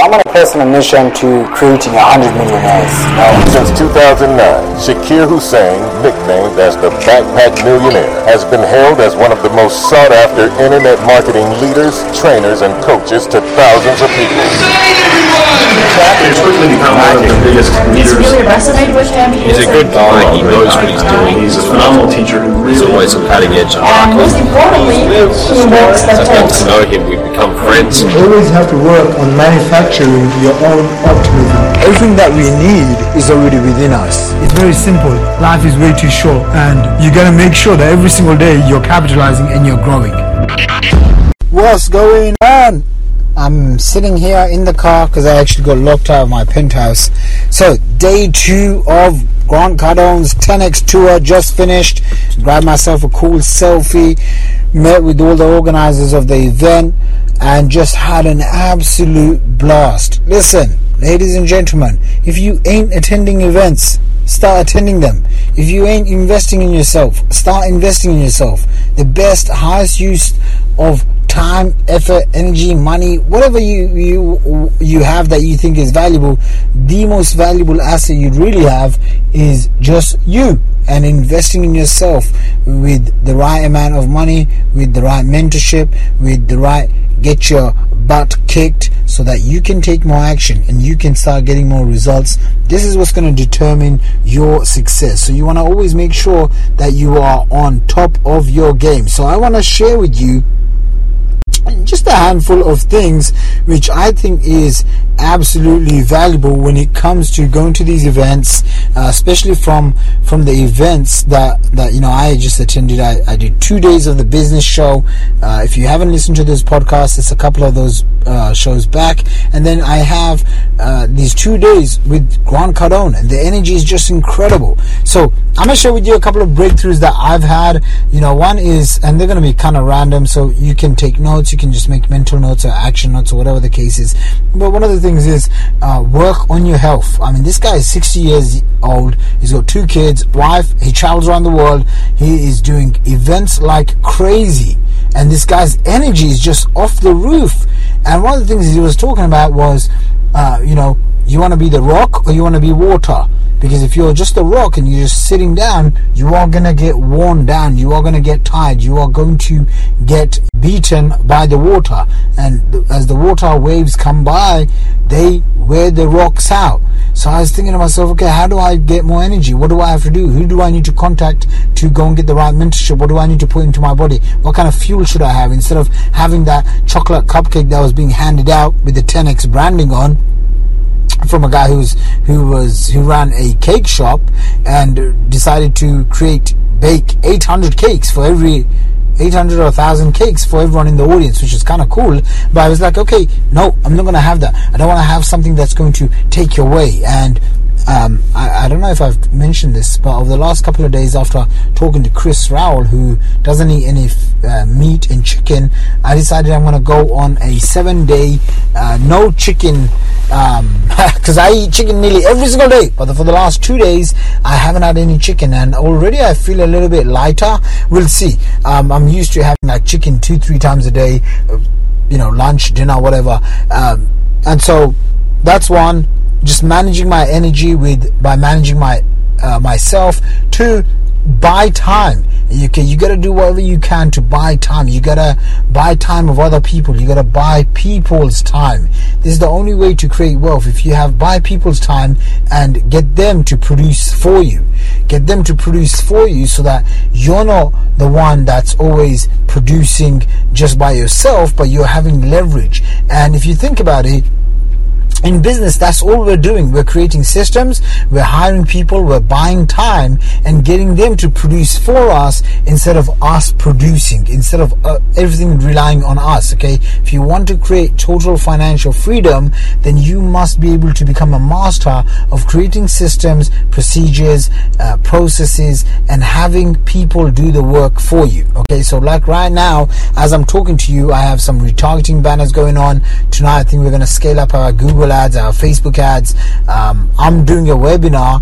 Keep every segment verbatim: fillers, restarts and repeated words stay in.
I'm on a personal mission to creating one hundred millionaires. Now, since two thousand nine, Shakir Hussein, nicknamed as the Backpack Millionaire, has been hailed as one of the most sought-after internet marketing leaders, trainers, and coaches to thousands of people. He's quickly become one of the biggest leaders. Really resonate with him. He's a good guy. He knows what he's doing. He's a phenomenal teacher who really He's always on cutting edge. And most importantly, he works the I've gotten to know him. We've become friends. You always have to work on manufacturing your own optimism. Everything that we need is already within us. It's very simple. Life is way too short, and you gotta make sure that every single day you're capitalizing and you're growing. What's going on? I'm sitting here in the car because I actually got locked out of my penthouse. So day two of Grant Cardone's ten X tour just finished. Grabbed myself a cool selfie, met with all the organizers of the event, and just had an absolute blast. Listen, ladies and gentlemen, if you ain't attending events, start attending them. If you ain't investing in yourself, start investing in yourself. The best, highest use of time, effort, energy, money, whatever you you you have that you think is valuable, the most valuable asset you really have is just you, and investing in yourself with the right amount of money, with the right mentorship, with the right get your butt kicked so that you can take more action and you can start getting more results. This is what's going to determine your success. So you want to always make sure that you are on top of your game. So I want to share with you just a handful of things which I think is absolutely valuable when it comes to going to these events, uh, especially from from the events that that you know I just attended. I, I did two days of the business show. Uh, if you haven't listened to this podcast, it's a couple of those uh, shows back, and then I have uh, these two days with Grant Cardone, and the energy is just incredible. So I'm gonna share with you a couple of breakthroughs that I've had. You know, one is, and they're gonna be kind of random, so you can take notes. You can just make mental notes or action notes or whatever the case is. But one of the things is uh, work on your health. I mean, this guy is sixty years old. He's got two kids, wife. He travels around the world. He is doing events like crazy, and this guy's energy is just off the roof. And one of the things he was talking about was, uh, you know, you want to be the rock or you want to be water. Because if you're just a rock and you're just sitting down, you are going to get worn down. You are going to get tired. You are going to get beaten by the water. And th- as the water waves come by, they wear the rocks out. So I was thinking to myself, okay, how do I get more energy? What do I have to do? Who do I need to contact to go and get the right mentorship? What do I need to put into my body? What kind of fuel should I have? Instead of having that chocolate cupcake that was being handed out with the ten X branding on, from a guy who's who was who ran a cake shop and decided to create bake eight hundred cakes for every eight hundred or one thousand cakes for everyone in the audience, which is kind of cool. But I was like, okay, no, I'm not going to have that. I don't want to have something that's going to take your way. And Um, I, I don't know if I've mentioned this, but over the last couple of days after talking to Chris Rowell, who doesn't eat any uh, meat and chicken, I decided I'm going to go on a seven day uh, no chicken, because um, I eat chicken nearly every single day, but for the last two days I haven't had any chicken, and already I feel a little bit lighter. We'll see. um, I'm used to having like chicken two three times a day, you know, lunch, dinner, whatever, um, and so that's one. Just managing my energy with by managing my uh, myself. Two, buy time. You can you gotta do whatever you can to buy time. You gotta buy time of other people. You gotta buy people's time. This is the only way to create wealth. If you have buy people's time and get them to produce for you, get them to produce for you, so that you're not the one that's always producing just by yourself, but you're having leverage. And if you think about it, in business, that's all we're doing. We're creating systems, we're hiring people, we're buying time and getting them to produce for us instead of us producing, instead of uh, everything relying on us, okay? If you want to create total financial freedom, then you must be able to become a master of creating systems, procedures, uh, processes, and having people do the work for you, okay? So like right now, as I'm talking to you, I have some retargeting banners going on. Tonight, I think we're going to scale up our Google ads, our Facebook ads. um, I'm doing a webinar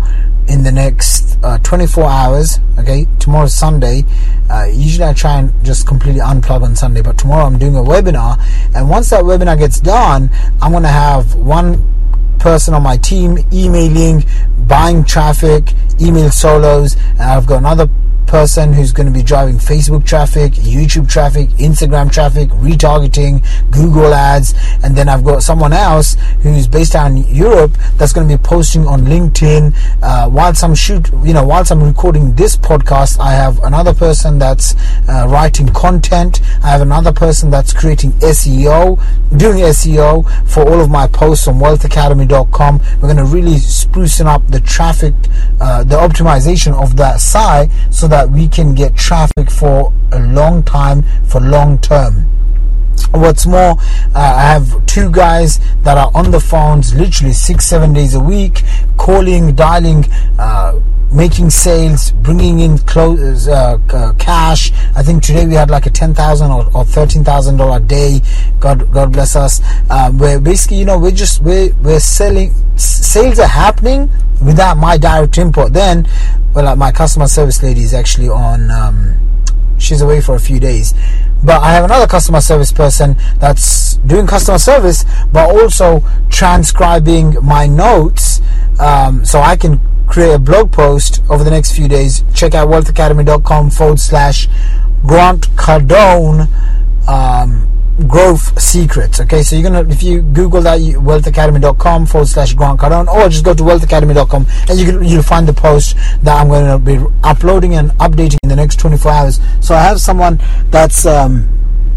in the next uh, twenty-four hours. Okay, tomorrow's Sunday. Uh, usually I try and just completely unplug on Sunday, but tomorrow I'm doing a webinar, and once that webinar gets done, I'm going to have one person on my team emailing, buying traffic, email solos, and I've got another person who's going to be driving Facebook traffic, YouTube traffic, Instagram traffic, retargeting, Google ads, and then I've got someone else who's based out in Europe that's going to be posting on LinkedIn. Uh, whilst I'm shoot, you know, whilst I'm recording this podcast, I have another person that's uh, writing content. I have another person that's creating S E O, doing S E O for all of my posts on wealth academy dot com. We're going to really sprucing up the traffic, uh, the optimization of that site, so that we can get traffic for a long time, for long term. What's more, uh, I have two guys that are on the phones literally six, seven days a week, calling, dialing, uh, making sales, bringing in close, uh, uh, cash. I think today we had like a ten thousand or, or thirteen thousand dollar day. God, God bless us. Um, where basically, you know, we're just we're we're selling. Sales are happening without my direct input. Then, well, like my customer service lady is actually on. Um, she's away for a few days, but I have another customer service person that's doing customer service, but also transcribing my notes, um, so I can create a blog post over the next few days. Check out wealth academy dot com forward slash Grant Cardone um, growth secrets. Okay, so you're gonna, if you Google that, wealth academy dot com forward slash Grant Cardone, or just go to wealth academy dot com and you can, you'll find the post that I'm going to be uploading and updating in the next twenty-four hours. So I have someone that's um,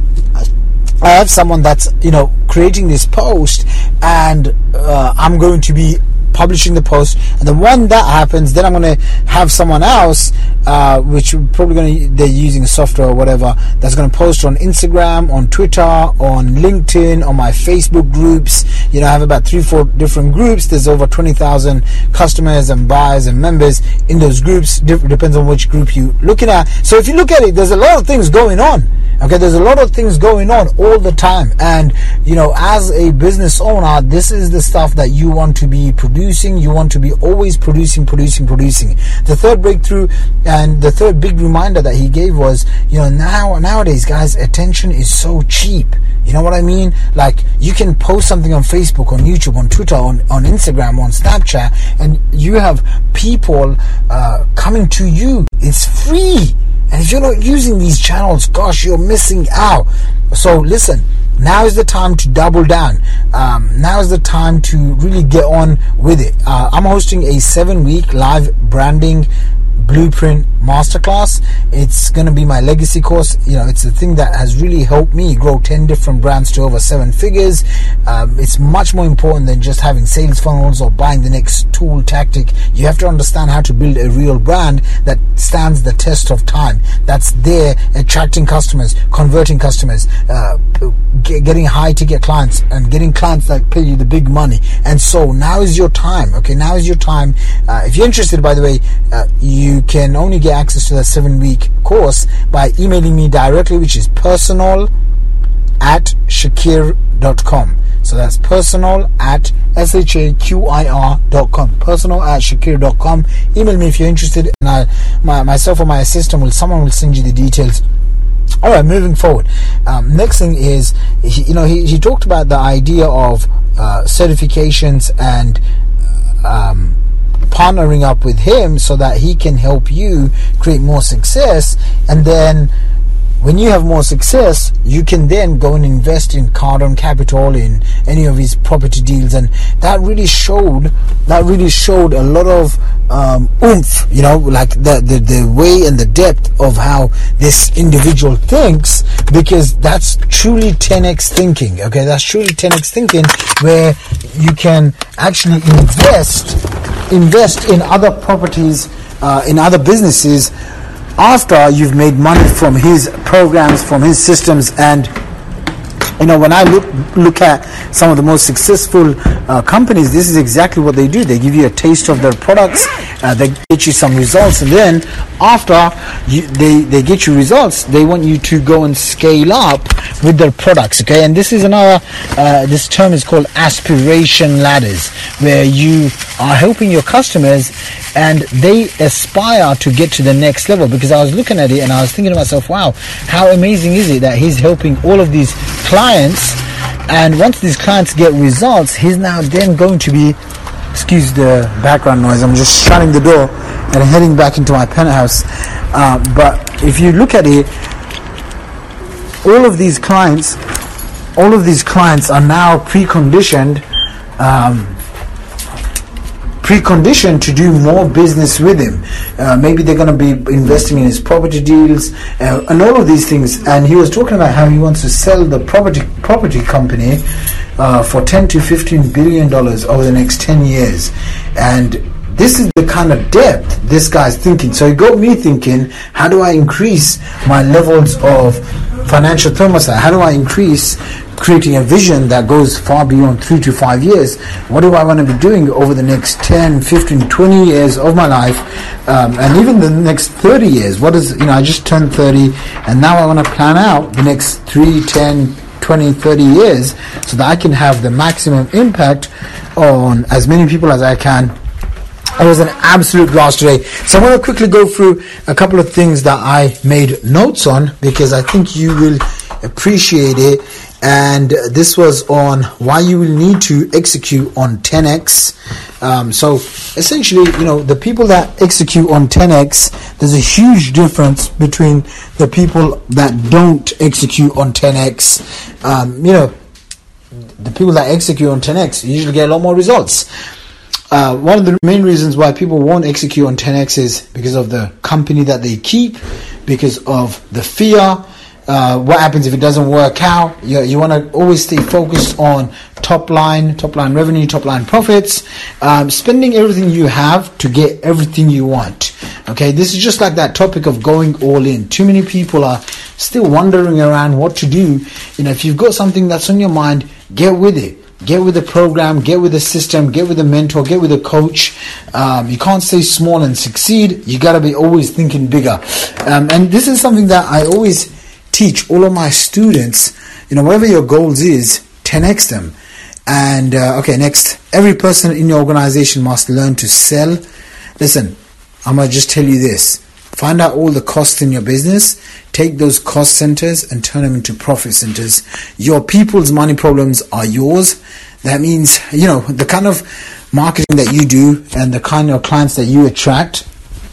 I have someone that's, you know, creating this post, and uh, I'm going to be publishing the post, and then when that happens, then I'm going to have someone else, uh, which probably going to, they're using software or whatever, that's going to post on Instagram, on Twitter, on LinkedIn, on my Facebook groups. You know, I have about three, four different groups. There's over twenty thousand customers and buyers and members in those groups. Dep- depends on which group you're looking at. So if you look at it, there's a lot of things going on. Okay, there's a lot of things going on all the time, and you know, as a business owner, this is the stuff that you want to be producing. You want to be always producing, producing, producing. The third breakthrough and the third big reminder that he gave was, you know, now nowadays, guys, attention is so cheap. You know what I mean? Like, you can post something on Facebook, on YouTube, on Twitter, on, on Instagram, on Snapchat, and you have people uh, coming to you. It's free. And if you're not using these channels, gosh, you're missing out. So listen, now is the time to double down. Um, now is the time to really get on with it. Uh, I'm hosting a seven-week live branding blueprint masterclass. It's going to be my legacy course. You know, it's the thing that has really helped me grow ten different brands to over seven figures. Um, it's much more important than just having sales funnels or buying the next tool tactic. You have to understand how to build a real brand that stands the test of time, that's there attracting customers, converting customers, uh, get, getting high ticket clients, and getting clients that pay you the big money. And so now is your time. Okay, now is your time. Uh, if you're interested, by the way, uh, you can only get access to that seven week course by emailing me directly, which is personal at shakir dot com. So that's personal at S H A Q I R dot com. Personal at shakir dot com. Email me if you're interested, and I, my, myself or my assistant will, someone will send you the details. All right, moving forward. Um, next thing is, he, you know, he, he talked about the idea of uh, certifications and um, partnering up with him so that he can help you create more success. And then when you have more success, you can then go and invest in Cardone Capital, in any of his property deals. And that really showed that really showed a lot of um, oomph, you know, like the, the the way and the depth of how this individual thinks, because that's truly ten x thinking. Okay, that's truly ten x thinking, where you can actually invest invest in other properties, uh, in other businesses, after you've made money from his programs, from his systems. And you know, when I look look at some of the most successful uh, companies, this is exactly what they do. They give you a taste of their products, uh, they get you some results, and then after you, they they get you results, they want you to go and scale up with their products. Okay, and this is another uh, this term is called aspiration ladders, where you are helping your customers and they aspire to get to the next level. Because I was looking at it and I was thinking to myself, wow, how amazing is it that he's helping all of these clients, and once these clients get results, he's now then going to be, excuse the background noise, I'm just shutting the door and heading back into my penthouse. Uh, but if you look at it, all of these clients, all of these clients are now preconditioned, um, preconditioned to do more business with him. Uh, maybe they're going to be investing in his property deals uh, and all of these things. And he was talking about how he wants to sell the property property company uh, for ten to fifteen billion dollars over the next ten years. And this is the kind of depth this guy's thinking. So it got me thinking, how do I increase my levels of financial thermostat? How do I increase creating a vision that goes far beyond three to five years? What do I want to be doing over the next ten, fifteen, twenty years of my life, um, and even the next thirty years? What is, you know, I just turned thirty, and now I want to plan out the next three, ten, twenty, thirty years so that I can have the maximum impact on as many people as I can. It was an absolute blast today. So I'm going to quickly go through a couple of things that I made notes on, because I think you will appreciate it. And this was on why you will need to execute on ten X. Um, so essentially, you know, the people that execute on ten X, there's a huge difference between the people that don't execute on ten X. Um, you know, the people that execute on ten X usually get a lot more results. Uh, one of the main reasons why people won't execute on ten X is because of the company that they keep, because of the fear. Uh, what happens if it doesn't work out? You, you want to always stay focused on top line, top line revenue, top line profits, um, spending everything you have to get everything you want. Okay, this is just like that topic of going all in. Too many people are still wondering around what to do. You know, if you've got something that's on your mind, get with it. Get with the program, get with the system, get with a mentor, get with a coach. Um, you can't stay small and succeed. You got to be always thinking bigger. Um, and this is something that I always teach all of my students. You know, whatever your goals is, ten X them. And uh, okay, next, every person in your organization must learn to sell. Listen, I'm going to just tell you this. Find out all the costs in your business, take those cost centers and turn them into profit centers. Your people's money problems are yours. That means, you know, the kind of marketing that you do and the kind of clients that you attract,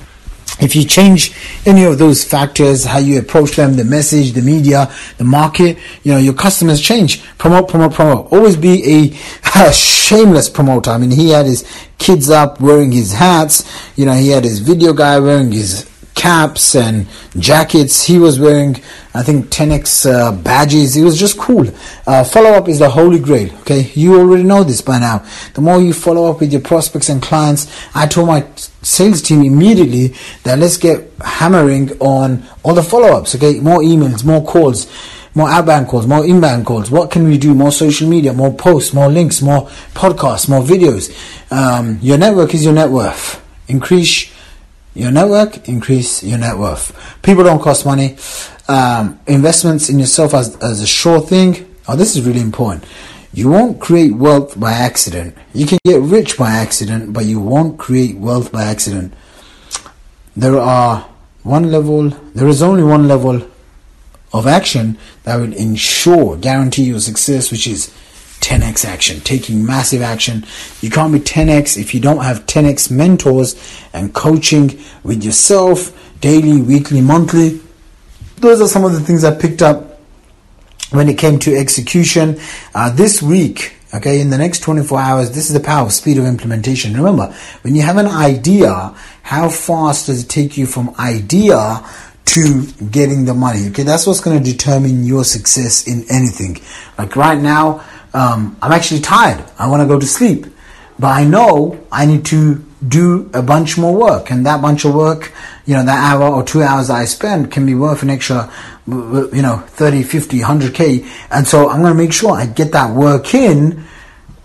if you change any of those factors, how you approach them, the message, the media, the market, you know, your customers change. Promote, promote, promote. Always be a, a shameless promoter. I mean, he had his kids up wearing his hats. You know, he had his video guy wearing his caps and jackets. He was wearing, I think, ten X uh, badges. It was just cool. Uh, follow up is the holy grail. Okay, you already know this by now. The more you follow up with your prospects and clients, I told my sales team immediately that let's get hammering on all the follow-ups. Okay, more emails, more calls, more outbound calls, more inbound calls. What can we do? More social media, more posts, more links, more podcasts, more videos. Um, your network is your net worth. Increase your network, increase your net worth. People don't cost money. Um, investments in yourself as, as a sure thing. Oh, this is really important. You won't create wealth by accident. You can get rich by accident, but you won't create wealth by accident. There are one level, there is only one level of action that will ensure, guarantee your success, which is ten X action, taking massive action. You can't be ten X if you don't have ten X mentors and coaching with yourself daily, weekly, monthly. Those are some of the things I picked up when it came to execution. Uh, this week, okay, in the next twenty-four hours, this is the power of speed of implementation. Remember, when you have an idea, how fast does it take you from idea to getting the money? Okay, that's what's going to determine your success in anything. Like right now, Um, I'm actually tired. I want to go to sleep. But I know I need to do a bunch more work. And that bunch of work, you know, that hour or two hours that I spend can be worth an extra, you know, thirty, fifty, one hundred K. And so I'm going to make sure I get that work in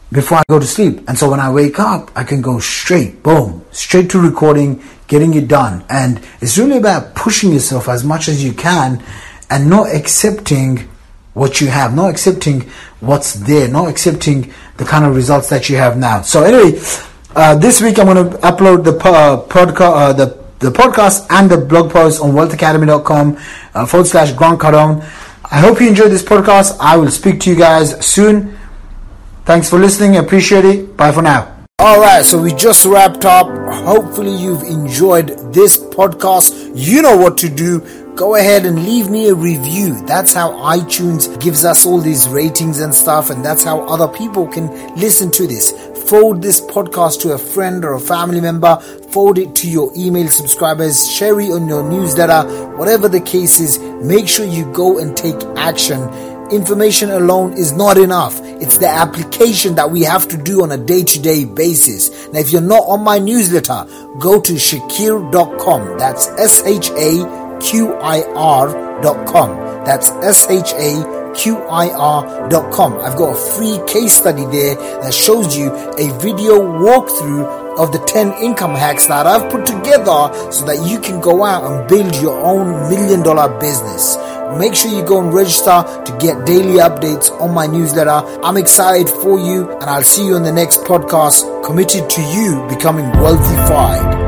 before I go to sleep. And so when I wake up, I can go straight, boom, straight to recording, getting it done. And it's really about pushing yourself as much as you can and not accepting what you have, not accepting what's there, not accepting the kind of results that you have now. So anyway, uh, this week I'm going to upload the uh, podcast, uh, the the podcast and the blog post on wealth academy dot com uh, forward slash Grant Cardone. I hope you enjoyed this podcast. I will speak to you guys soon. Thanks for listening. I appreciate it. Bye for now. Alright, so we just wrapped up. Hopefully you've enjoyed this podcast. You know what to do. Go ahead and leave me a review. That's how iTunes gives us all these ratings and stuff, and that's how other people can listen to this. Forward this podcast to a friend or a family member. Forward it to your email subscribers. Share it on your newsletter. Whatever the case is, make sure you go and take action. Information alone is not enough. It's the application that we have to do on a day-to-day basis. Now, if you're not on my newsletter, go to shakir dot com. That's S H A Q I R dot com. That's S H A Q I R dot com. I've got a free case study there that shows you a video walkthrough of the ten income hacks that I've put together so that you can go out and build your own million dollar business. Make sure you go and register to get daily updates on my newsletter. I'm excited for you, and I'll see you in the next podcast, committed to you becoming wealthified.